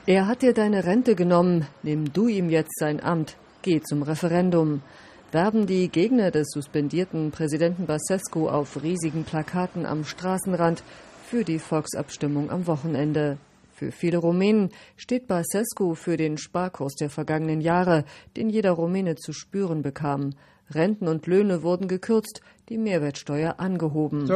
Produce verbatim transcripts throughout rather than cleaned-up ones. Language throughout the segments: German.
Er hat dir deine Rente genommen, nimm du ihm jetzt sein Amt, geh zum Referendum. Werben die Gegner des suspendierten Präsidenten Băsescu auf riesigen Plakaten am Straßenrand für die Volksabstimmung am Wochenende. Für viele Rumänen steht Băsescu für den Sparkurs der vergangenen Jahre, den jeder Rumäne zu spüren bekam. Renten und Löhne wurden gekürzt, die Mehrwertsteuer angehoben.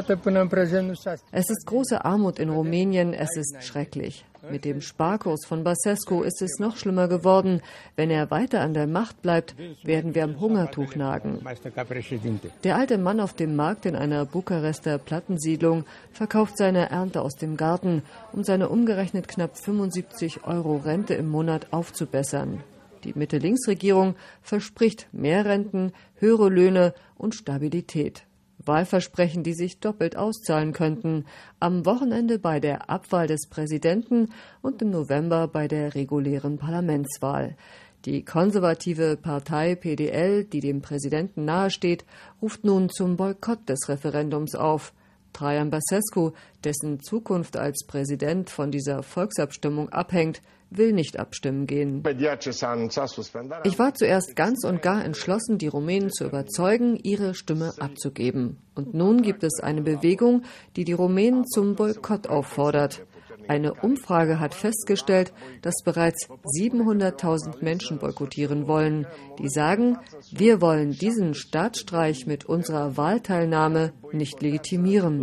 Es ist große Armut in Rumänien, es ist schrecklich. Mit dem Sparkurs von Băsescu ist es noch schlimmer geworden. Wenn er weiter an der Macht bleibt, werden wir am Hungertuch nagen. Der alte Mann auf dem Markt in einer Bukarester Plattensiedlung verkauft seine Ernte aus dem Garten, um seine umgerechnet knapp fünfundsiebzig Euro Rente im Monat aufzubessern. Die Mitte-Links-Regierung verspricht mehr Renten, höhere Löhne und Stabilität. Wahlversprechen, die sich doppelt auszahlen könnten. Am Wochenende bei der Abwahl des Präsidenten und im November bei der regulären Parlamentswahl. Die konservative Partei P D L, die dem Präsidenten nahesteht, ruft nun zum Boykott des Referendums auf. Traian Băsescu, dessen Zukunft als Präsident von dieser Volksabstimmung abhängt, will nicht abstimmen gehen. Ich war zuerst ganz und gar entschlossen, die Rumänen zu überzeugen, ihre Stimme abzugeben. Und nun gibt es eine Bewegung, die die Rumänen zum Boykott auffordert. Eine Umfrage hat festgestellt, dass bereits siebenhunderttausend Menschen boykottieren wollen. Die sagen, wir wollen diesen Staatsstreich mit unserer Wahlteilnahme nicht legitimieren.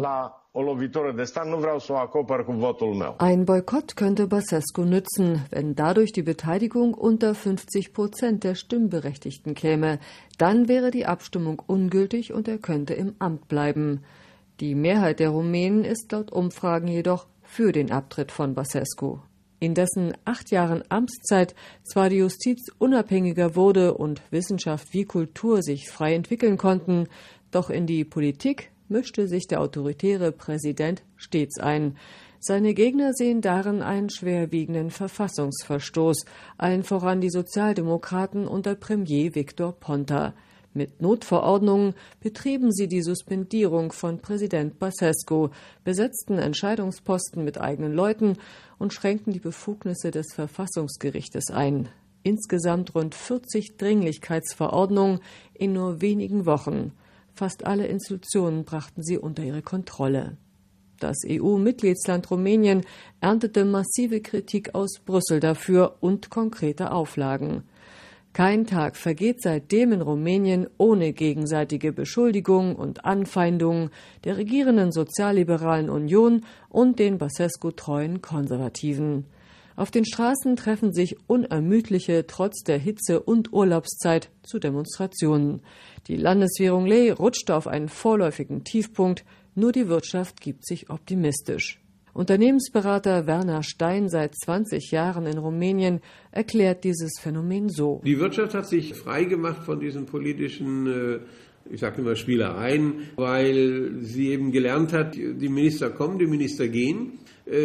Ein Boykott könnte Băsescu nützen, wenn dadurch die Beteiligung unter fünfzig Prozent der Stimmberechtigten käme. Dann wäre die Abstimmung ungültig und er könnte im Amt bleiben. Die Mehrheit der Rumänen ist laut Umfragen jedoch für den Abtritt von Băsescu. In dessen acht Jahren Amtszeit zwar die Justiz unabhängiger wurde und Wissenschaft wie Kultur sich frei entwickeln konnten, doch in die Politik mischte sich der autoritäre Präsident stets ein. Seine Gegner sehen darin einen schwerwiegenden Verfassungsverstoß, allen voran die Sozialdemokraten unter Premier Victor Ponta. Mit Notverordnungen betrieben sie die Suspendierung von Präsident Băsescu, besetzten Entscheidungsposten mit eigenen Leuten und schränkten die Befugnisse des Verfassungsgerichtes ein. Insgesamt rund vierzig Dringlichkeitsverordnungen in nur wenigen Wochen. Fast alle Institutionen brachten sie unter ihre Kontrolle. Das E U-Mitgliedsland Rumänien erntete massive Kritik aus Brüssel dafür und konkrete Auflagen. Kein Tag vergeht seitdem in Rumänien ohne gegenseitige Beschuldigungen und Anfeindungen der regierenden sozialliberalen Union und den Băsescu-treuen Konservativen. Auf den Straßen treffen sich Unermüdliche trotz der Hitze und Urlaubszeit zu Demonstrationen. Die Landeswährung Lei rutschte auf einen vorläufigen Tiefpunkt, nur die Wirtschaft gibt sich optimistisch. Unternehmensberater Werner Stein, seit zwanzig Jahren in Rumänien, erklärt dieses Phänomen so. Die Wirtschaft hat sich frei gemacht von diesen politischen, ich sage immer Spielereien, weil sie eben gelernt hat, die Minister kommen, die Minister gehen.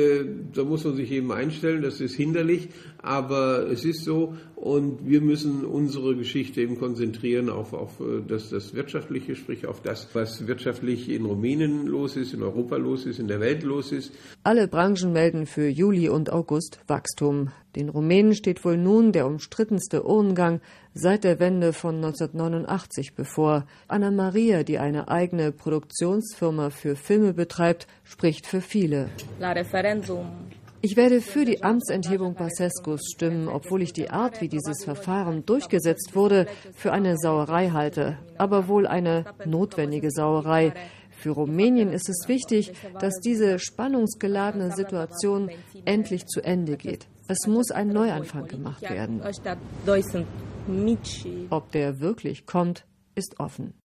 Da muss man sich eben einstellen, das ist hinderlich, aber es ist so und wir müssen unsere Geschichte eben konzentrieren auf, auf das, das Wirtschaftliche, sprich auf das, was wirtschaftlich in Rumänien los ist, in Europa los ist, in der Welt los ist. Alle Branchen melden für Juli und August Wachstum. Den Rumänen steht wohl nun der umstrittenste Urnengang seit der Wende von neunzehnhundertneunundachtzig bevor. Anna Maria, die eine eigene Produktionsfirma für Filme betreibt, spricht für viele. Ich werde für die Amtsenthebung Băsescus stimmen, obwohl ich die Art, wie dieses Verfahren durchgesetzt wurde, für eine Sauerei halte, aber wohl eine notwendige Sauerei. Für Rumänien ist es wichtig, dass diese spannungsgeladene Situation endlich zu Ende geht. Es muss ein Neuanfang gemacht werden. Ob der wirklich kommt, ist offen.